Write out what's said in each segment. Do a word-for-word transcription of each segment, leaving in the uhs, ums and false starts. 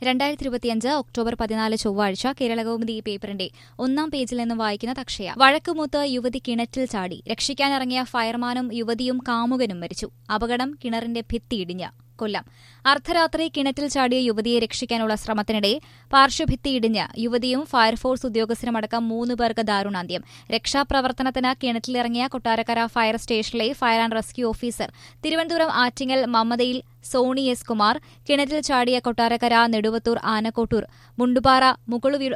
രണ്ടായിരത്തി ഇരുപത്തിയഞ്ച് ഒക്ടോബർ പതിനാല് ചൊവ്വാഴ്ച കേരളകൗമുദി പേപ്പറിന്റെ ഒന്നാം പേജിൽ നിന്ന് വായിക്കുന്ന തക്ഷയ. വഴക്കുമൂത്ത് യുവതി കിണറ്റിൽ ചാടി. രക്ഷിക്കാനിറങ്ങിയ ഫയർമാനും യുവതിയും കാമുകനും മരിച്ചു. അപകടം കിണറിന്റെ ഭിത്തി ഇടിഞ്ഞ്. കൊല്ലം. അർദ്ധരാത്രി കിണറ്റിൽ ചാടിയ യുവതിയെ രക്ഷിക്കാനുള്ള ശ്രമത്തിനിടെ പാർശ്വഭിത്തി ഇടിഞ്ഞ് യുവതിയും ഫയർഫോഴ്സ് ഉദ്യോഗസ്ഥരുമടക്കം മൂന്ന് പേർക്ക് ദാരുണാന്ത്യം. രക്ഷാപ്രവർത്തനത്തിന് കിണറ്റിലിറങ്ങിയ കൊട്ടാരക്കര ഫയർ സ്റ്റേഷനിലെ fire and rescue officer Thiruvananthapuram Attingal മമതയിൽ സോണി എസ് കുമാർ, കിണറ്റിൽ ചാടിയ കൊട്ടാരക്കര നെടുവത്തൂർ ആനക്കോട്ടൂർ മുണ്ടുപാറ മുകളുവീർ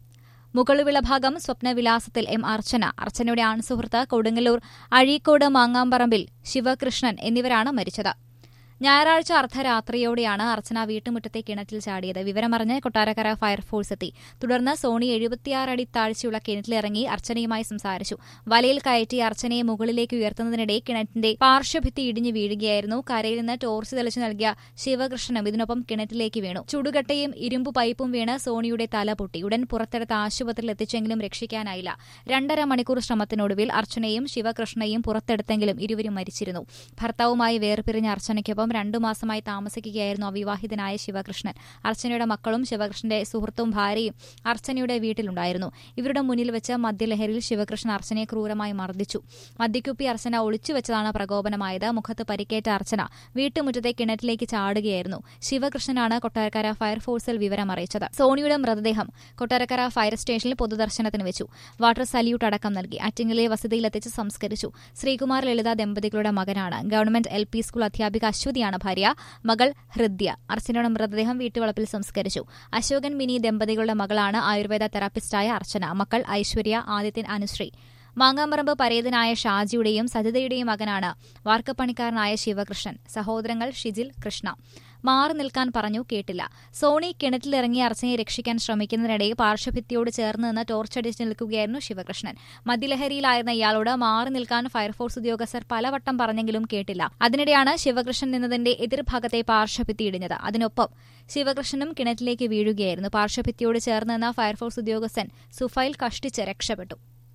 മുകളുവിളഭാഗം സ്വപ്നവിലാസത്തിൽ എം അർച്ചന, അർച്ചനയുടെ ആൺസുഹൃത്ത് കൊടുങ്ങല്ലൂർ അഴീക്കോട് മാങ്ങാമ്പറമ്പിൽ ശിവകൃഷ്ണൻ എന്നിവരാണ് മരിച്ചത്. ഞായറാഴ്ച അർദ്ധരാത്രിയോടെയാണ് അർച്ചന വീട്ടുമുറ്റത്തെ കിണറ്റിൽ ചാടിയത്. വിവരമറിഞ്ഞ് കൊട്ടാരക്കര ഫയർഫോഴ്സ് എത്തി. തുടർന്ന് സോണി എഴുപത്തിയാറ് അടി താഴ്ചയുള്ള കിണറ്റിലിറങ്ങി അർച്ചനയുമായി സംസാരിച്ചു. വലയിൽ കയറ്റി അർച്ചനയെ മുകളിലേക്ക് ഉയർത്തുന്നതിനിടെ കിണറ്റിന്റെ പാർശ്വഭിത്തി ഇടിഞ്ഞു വീഴുകയായിരുന്നു. കരയിൽ നിന്ന് ടോർച്ച് തെളിച്ചു നൽകിയ ശിവകൃഷ്ണനും ഇതിനൊപ്പം കിണറ്റിലേക്ക് വീണു. ചുടുകട്ടയും ഇരുമ്പു പൈപ്പും വീണ് സോണിയുടെ തല പൊട്ടി. ഉടൻ പുറത്തെടുത്ത് ആശുപത്രിയിൽ എത്തിച്ചെങ്കിലും രക്ഷിക്കാനായില്ല. രണ്ടര മണിക്കൂർ ശ്രമത്തിനൊടുവിൽ അർച്ചനയും ശിവകൃഷ്ണയും പുറത്തെടുത്തെങ്കിലും ഇരുവരും മരിച്ചിരുന്നു. ഭർത്താവുമായി വേർപിരിഞ്ഞ അർച്ചനയ്ക്കൊപ്പം രണ്ടു മാസമായി താമസിക്കുകയായിരുന്നു അവിവാഹിതനായ ശിവകൃഷ്ണൻ. അർച്ചനയുടെ മക്കളും ശിവകൃഷ്ണന്റെ സുഹൃത്തും ഭാര്യയും അർച്ചനയുടെ വീട്ടിലുണ്ടായിരുന്നു. ഇവരുടെ മുന്നിൽ വെച്ച് മദ്യലഹരിയിൽ ശിവകൃഷ്ണൻ അർച്ചനയെ ക്രൂരമായി മർദ്ദിച്ചു. മദ്യക്കുപ്പി അർച്ചന ഒളിച്ചുവെച്ചതാണ് പ്രകോപനമായത്. മുഖത്ത് പരിക്കേറ്റ അർച്ചന വീട്ടുമുറ്റത്തെ കിണറ്റിലേക്ക് ചാടുകയായിരുന്നു. ശിവകൃഷ്ണനാണ് കൊട്ടാരക്കര ഫയർഫോഴ്സിൽ വിവരമറിയിച്ചത്. സോണിയുടെ മൃതദേഹം കൊട്ടാരക്കര ഫയർ സ്റ്റേഷനിൽ പൊതുദർശനത്തിന് വെച്ചു. വാട്ടർ സല്യൂട്ട് അടക്കം നൽകി. ആറ്റിങ്ങലിലെ വസതിയിലെത്തിച്ച് സംസ്കരിച്ചു. ശ്രീകുമാർ ലളിത ദമ്പതികളുടെ മകനാണ്. ഗവൺമെന്റ് എൽ പി സ്കൂൾ അധ്യാപിക അശ്വതിയാണ് ഭാര്യ. മകൾ ഹൃദ്യ. അർച്ചനയുടെ മൃതദേഹം വീട്ടുവളപ്പിൽ സംസ്കരിച്ചു. അശോകൻ മിനി ദമ്പതികളുടെ മകളാണ് ആയുർവേദ തെറാപ്പിസ്റ്റായ അർച്ചന. മക്കൾ ഐശ്വര്യ, ആദിത്യൻ, അനുശ്രീ. മാങ്ങാമ്പറമ്പ് പരേതനായ ഷാജിയുടെയും സജിതയുടെയും മകനാണ് വാർക്കപ്പണിക്കാരനായ ശിവകൃഷ്ണൻ. സഹോദരങ്ങൾ ഷിജിൽ, കൃഷ്ണ. മാറി നിൽക്കാൻ പറഞ്ഞു, കേട്ടില്ല. സോണി കിണറ്റിലിറങ്ങി അർച്ചനയെ രക്ഷിക്കാൻ ശ്രമിക്കുന്നതിനിടെ പാർശ്വഭിത്തിയോട് ചേർന്ന് നിന്ന് ടോർച്ചടിച്ച് നിൽക്കുകയായിരുന്നു ശിവകൃഷ്ണൻ. മദ്യലഹരിയിലായിരുന്ന ഇയാളോട് മാറി നിൽക്കാൻ ഫയർഫോഴ്സ് ഉദ്യോഗസ്ഥർ പലവട്ടം പറഞ്ഞെങ്കിലും കേട്ടില്ല. അതിനിടെയാണ് ശിവകൃഷ്ണൻ നിന്നതിന്റെ എതിർഭാഗത്തെ പാർശ്വഭിത്തി ഇടിഞ്ഞത്. അതിനൊപ്പം ശിവകൃഷ്ണനും കിണറ്റിലേക്ക് വീഴുകയായിരുന്നു. പാർശ്വഭിത്തിയോട് ചേർന്ന് നിന്ന ഫയർഫോഴ്സ് ഉദ്യോഗസ്ഥൻ സുഫൈൽ കഷ്ടിച്ച് രക്ഷപ്പെട്ടു.